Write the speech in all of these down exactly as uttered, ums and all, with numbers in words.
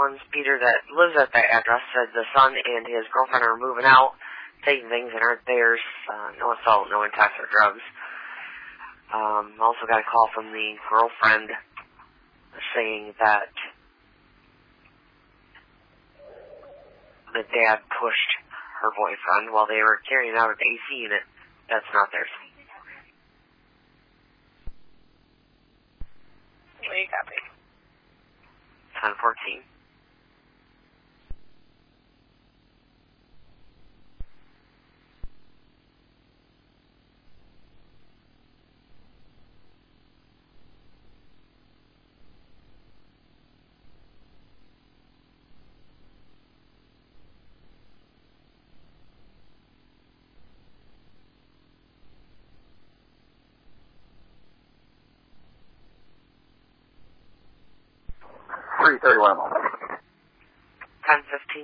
One speeder that lives at that address said the son and his girlfriend are moving out, taking things that aren't theirs. Uh, no assault, no intox or drugs. Um, also got a call from the girlfriend saying that the dad pushed her boyfriend while they were carrying out an A C unit that's not theirs. What do you copy? ten fourteen. three thirty-one. ten fifteen.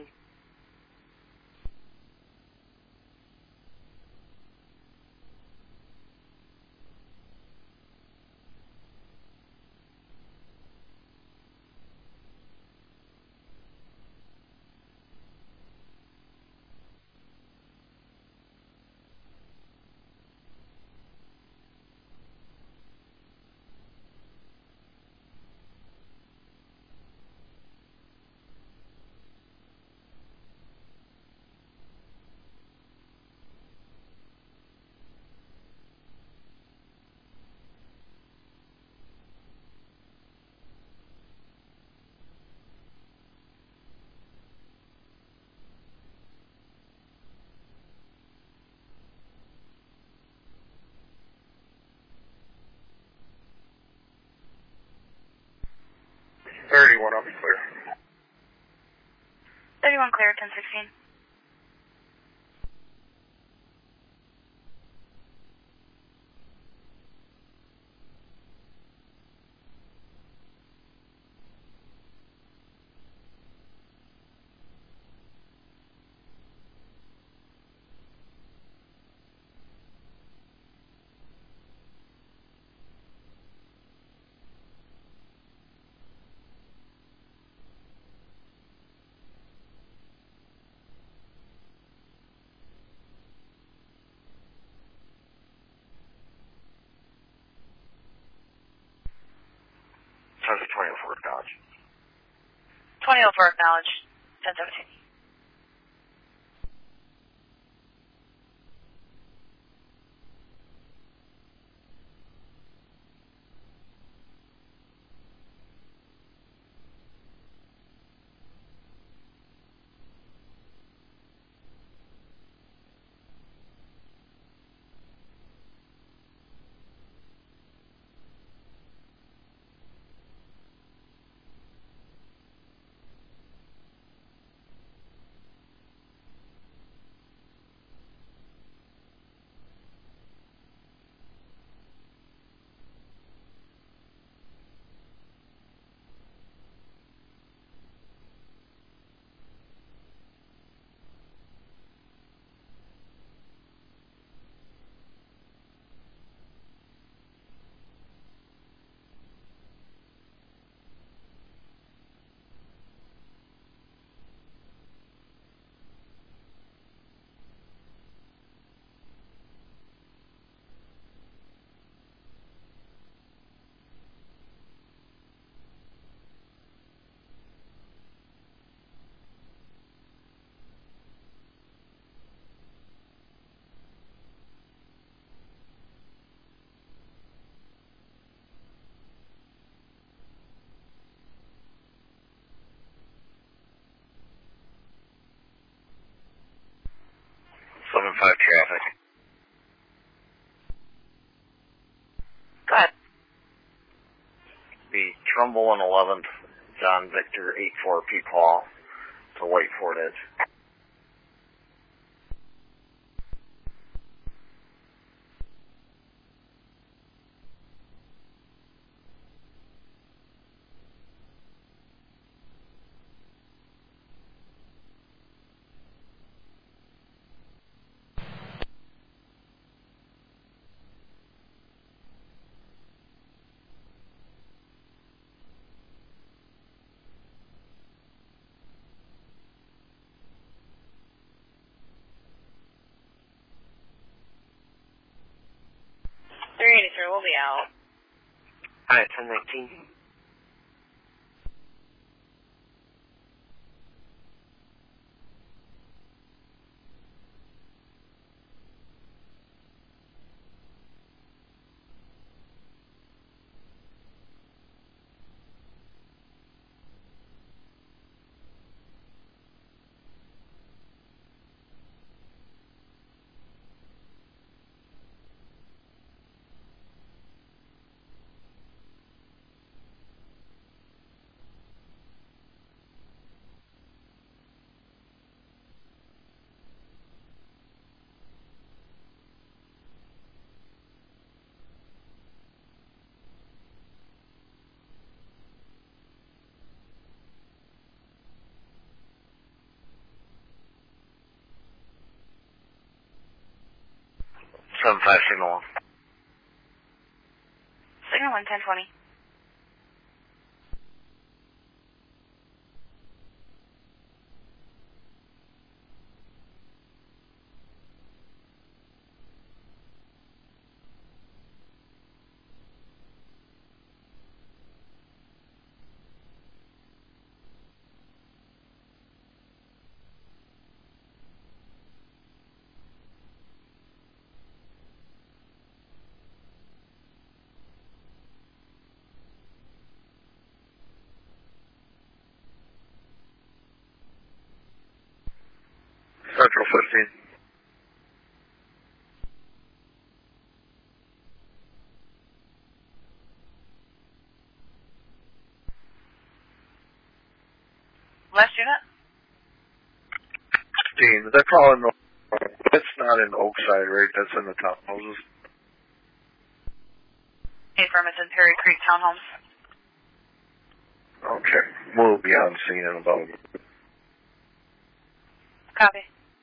thirty-one, I'll be clear. thirty-one clear, ten sixteen. twenty oh four, acknowledge. twenty oh four, acknowledge. ten seventeen. seven five traffic. Go ahead. The Trumbull and eleventh, John Victor eight four P. Paul to White Fort Edge. Charlie out. Alright, ten nineteen. seven five signal one. Signal one, ten twenty. Central fifteen. Last unit? fifteen. Is that calling? That's not in Oakside, right? That's in the townhouses. Affirm, it's in Perry Creek Townhomes. Okay. We'll be on scene in about. Copy.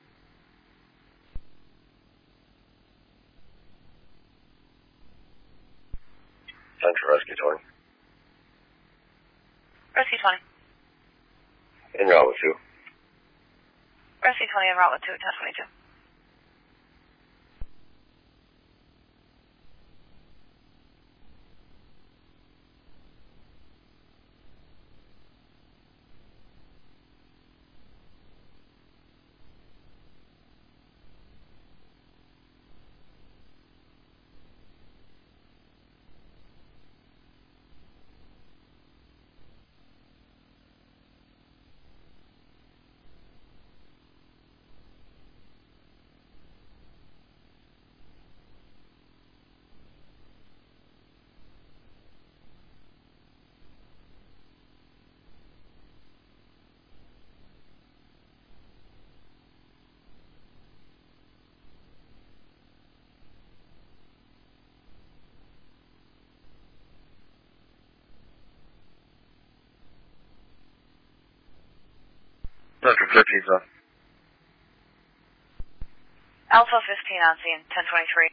Central Rescue twenty. Rescue twenty. In route with two. Rescue twenty en route with two, ten twenty-two. Central fifteen's on. Alpha fifteen on scene, ten twenty-three.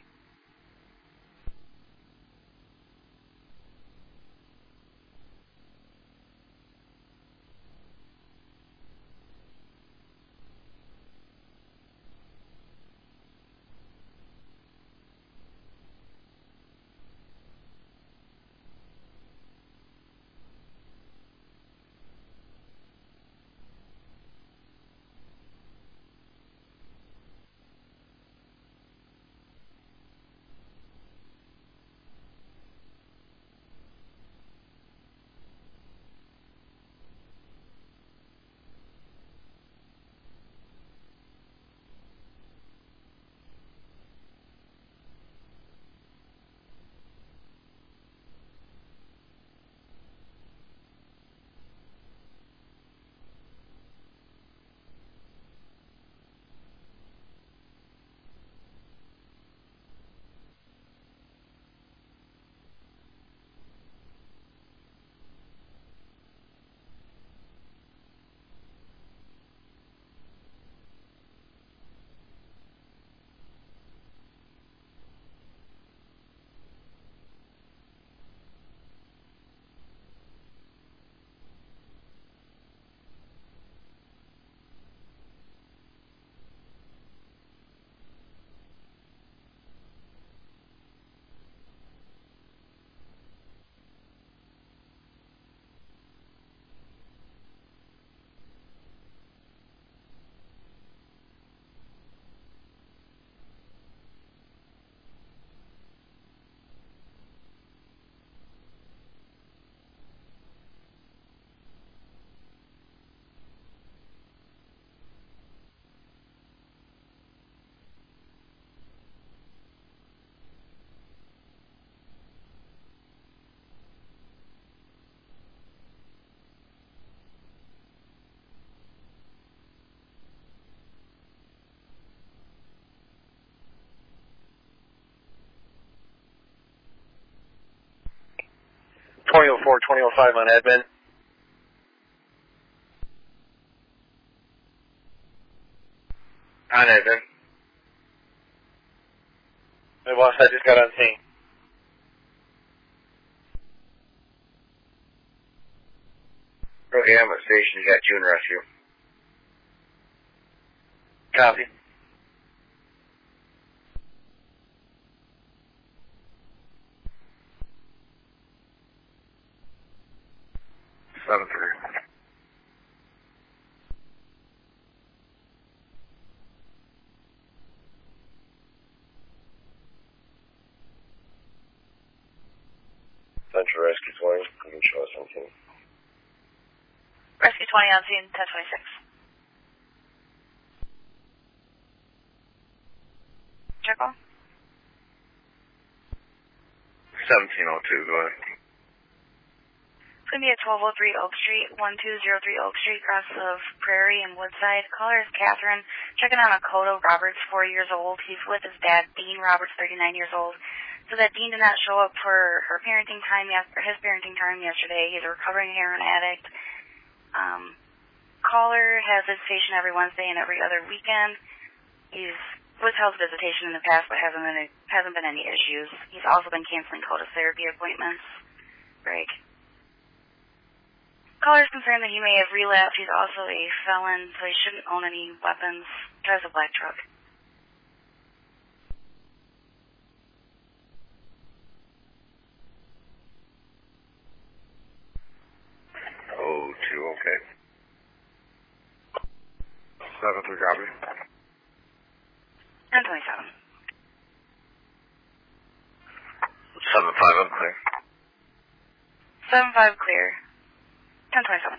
twenty oh four, twenty oh five on admin. On admin. My boss, I just got on scene. Okay, I'm at station. You got June rescue. Copy. Seven three. Central Rescue twenty. You can show us something. Rescue twenty on scene, ten twenty-six. Check on. seventeen oh two, go ahead. It's going to be at twelve oh three Oak Street, one two zero three Oak Street, across of Prairie and Woodside. Caller is Catherine, checking on Akoto Roberts, four years old. He's with his dad, Dean Roberts, thirty-nine years old. So that Dean did not show up for her parenting time, yes, or his parenting time yesterday. He's a recovering heroin addict. Um, caller has visitation every Wednesday and every other weekend. He's withheld visitation in the past, but hasn't been hasn't been any issues. He's also been canceling CODA therapy appointments. Break. Caller is concerned that he may have relapsed. He's also a felon, so he shouldn't own any weapons. Drives a black truck. Oh, two, okay. Seven three, copy. ten twenty-seven. Seven five, unclear. seven five clear. ten twenty-seven.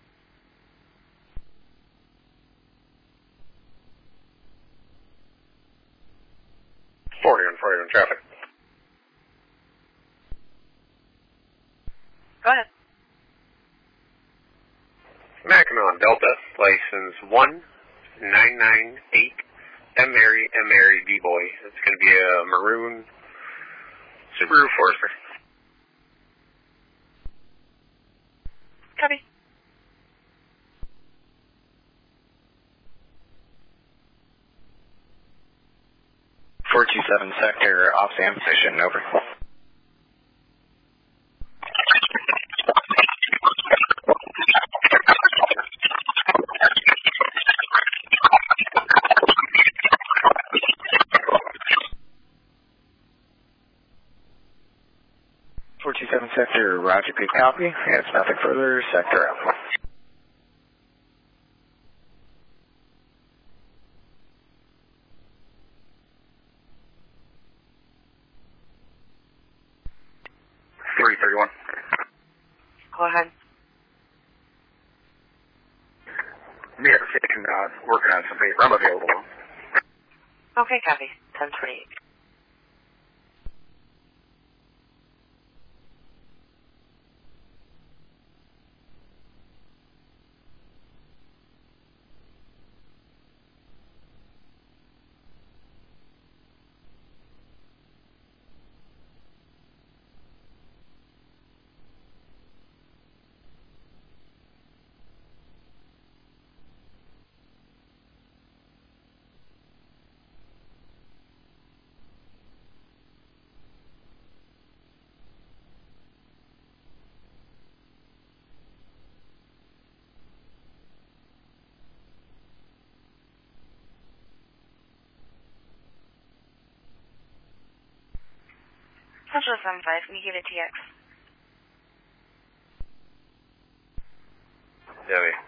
Forty on Friday on traffic. Go ahead. Mackinac Delta, license one nine nine eight, M Mary, M Mary, B-Boy. It's going to be a maroon Subaru Forester. Copy. four two seven sector, off Sam position, over. four two seven sector, roger, good copy. It's nothing further, sector out. three thirty-one. Go ahead. Me at the station, uh, working on some paper. I'm available. Okay, copy. ten twenty-eight. Central seven five, can you give it T X? Yeah,